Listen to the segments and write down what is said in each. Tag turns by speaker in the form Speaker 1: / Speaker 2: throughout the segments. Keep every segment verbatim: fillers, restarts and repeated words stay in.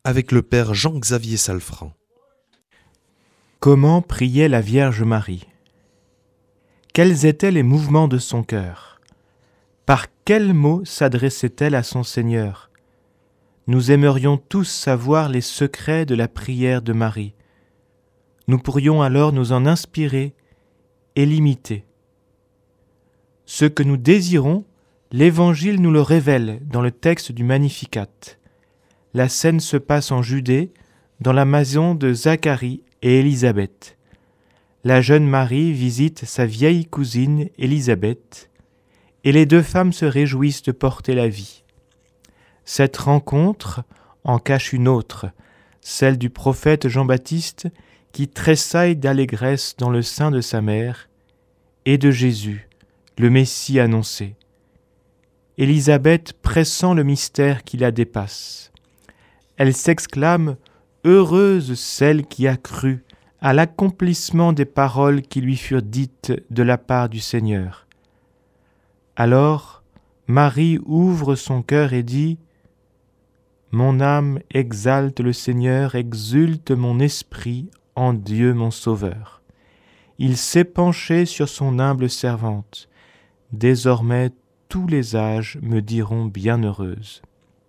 Speaker 1: avec le Père Jean-Xavier Salfranc.
Speaker 2: Comment priait la Vierge Marie ? Quels étaient les mouvements de son cœur ? Par quels mots s'adressait-elle à son Seigneur ? Nous aimerions tous savoir les secrets de la prière de Marie. Nous pourrions alors nous en inspirer et l'imiter. Ce que nous désirons, l'Évangile nous le révèle dans le texte du Magnificat. La scène se passe en Judée, dans la maison de Zacharie et Élisabeth. La jeune Marie visite sa vieille cousine Élisabeth, et les deux femmes se réjouissent de porter la vie. Cette rencontre en cache une autre, celle du prophète Jean-Baptiste qui tressaille d'allégresse dans le sein de sa mère, et de Jésus, le Messie annoncé. Élisabeth pressent le mystère qui la dépasse. Elle s'exclame « Heureuse celle qui a cru à l'accomplissement des paroles qui lui furent dites de la part du Seigneur. » Alors, Marie ouvre son cœur et dit « Mon âme exalte le Seigneur, exulte mon esprit en Dieu mon Sauveur. Il s'est penché sur son humble servante. Désormais, tous les âges me diront bienheureuse.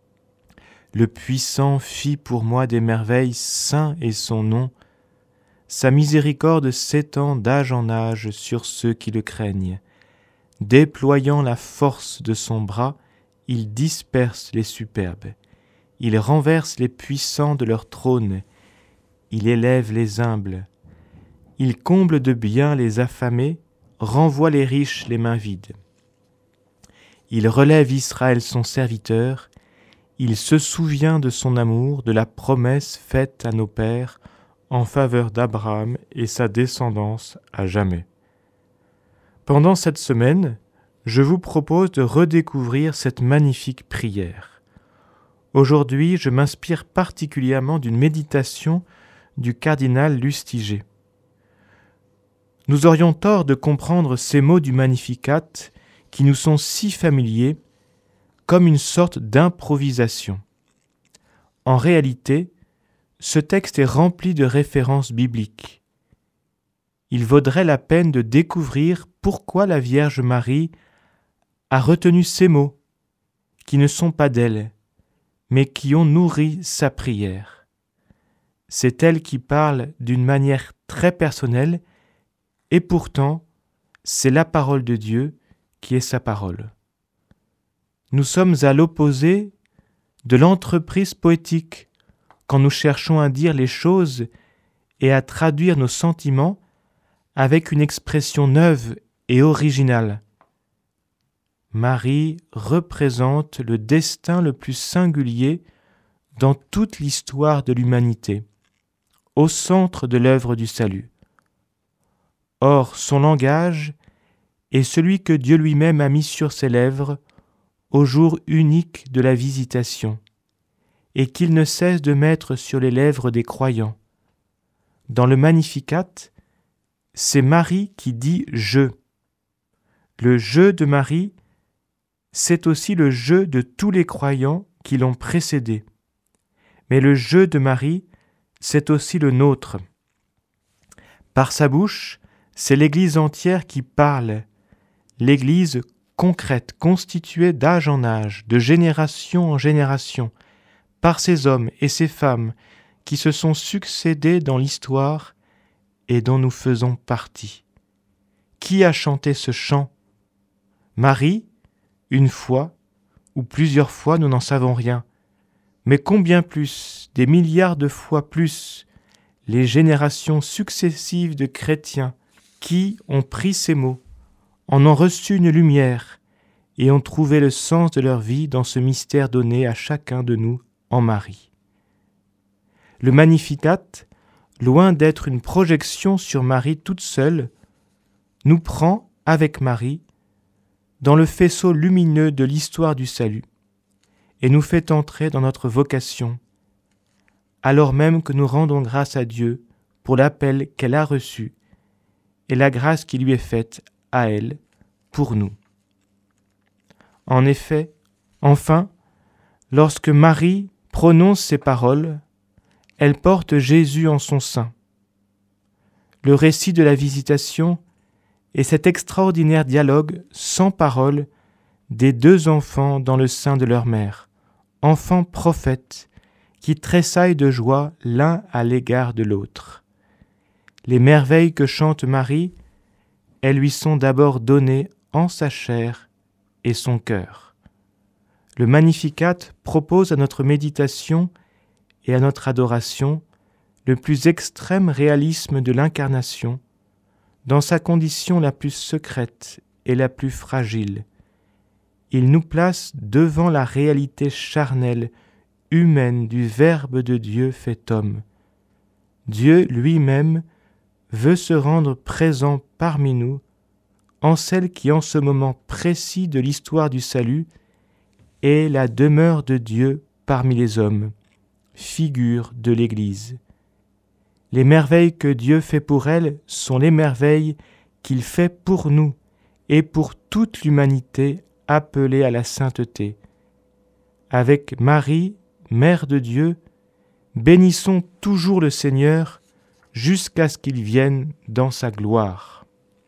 Speaker 2: Le Puissant fit pour moi des merveilles, saint est son nom. Sa miséricorde s'étend d'âge en âge sur ceux qui le craignent. Déployant la force de son bras, il disperse les superbes. Il renverse les puissants de leur trône. Il élève les humbles. Il comble de biens les affamés, renvoie les riches les mains vides. Il relève Israël son serviteur, il se souvient de son amour, de la promesse faite à nos pères en faveur d'Abraham et sa descendance à jamais. Pendant cette semaine, je vous propose de redécouvrir cette magnifique prière. Aujourd'hui, je m'inspire particulièrement d'une méditation du cardinal Lustiger. Nous aurions tort de comprendre ces mots du Magnificat qui nous sont si familiers comme une sorte d'improvisation. En réalité, ce texte est rempli de références bibliques. Il vaudrait la peine de découvrir pourquoi la Vierge Marie a retenu ces mots qui ne sont pas d'elle, mais qui ont nourri sa prière. C'est elle qui parle d'une manière très personnelle et pourtant, c'est la parole de Dieu qui est sa parole. Nous sommes à l'opposé de l'entreprise poétique quand nous cherchons à dire les choses et à traduire nos sentiments avec une expression neuve et originale. Marie représente le destin le plus singulier dans toute l'histoire de l'humanité, au centre de l'œuvre du salut. Or, son langage est celui que Dieu lui-même a mis sur ses lèvres au jour unique de la visitation, et qu'il ne cesse de mettre sur les lèvres des croyants. Dans le Magnificat, c'est Marie qui dit « je ». Le « je » de Marie, c'est aussi le « je » de tous les croyants qui l'ont précédé. Mais le « je » de Marie, c'est aussi le nôtre. Par sa bouche, c'est l'Église entière qui parle, l'Église concrète, constituée d'âge en âge, de génération en génération, par ces hommes et ces femmes qui se sont succédés dans l'histoire et dont nous faisons partie. Qui a chanté ce chant ? Marie, une fois ou plusieurs fois, nous n'en savons rien. Mais combien plus, des milliards de fois plus, les générations successives de chrétiens qui ont pris ces mots, en ont reçu une lumière et ont trouvé le sens de leur vie dans ce mystère donné à chacun de nous en Marie. Le Magnificat, loin d'être une projection sur Marie toute seule, nous prend avec Marie dans le faisceau lumineux de l'histoire du salut et nous fait entrer dans notre vocation, alors même que nous rendons grâce à Dieu pour l'appel qu'elle a reçu et la grâce qui lui est faite à elle, pour nous. En effet, enfin, lorsque Marie prononce ces paroles, elle porte Jésus en son sein. Le récit de la visitation est cet extraordinaire dialogue sans parole des deux enfants dans le sein de leur mère, enfants prophètes qui tressaillent de joie l'un à l'égard de l'autre. Les merveilles que chante Marie, elles lui sont d'abord données en sa chair et son cœur. Le Magnificat propose à notre méditation et à notre adoration le plus extrême réalisme de l'incarnation, dans sa condition la plus secrète et la plus fragile. Il nous place devant la réalité charnelle, humaine du Verbe de Dieu fait homme. Dieu lui-même veut se rendre présent parmi nous, en celle qui, en ce moment précis de l'histoire du salut, est la demeure de Dieu parmi les hommes, figure de l'Église. Les merveilles que Dieu fait pour elle sont les merveilles qu'il fait pour nous et pour toute l'humanité appelée à la sainteté. Avec Marie, Mère de Dieu, bénissons toujours le Seigneur jusqu'à ce qu'il vienne dans sa gloire.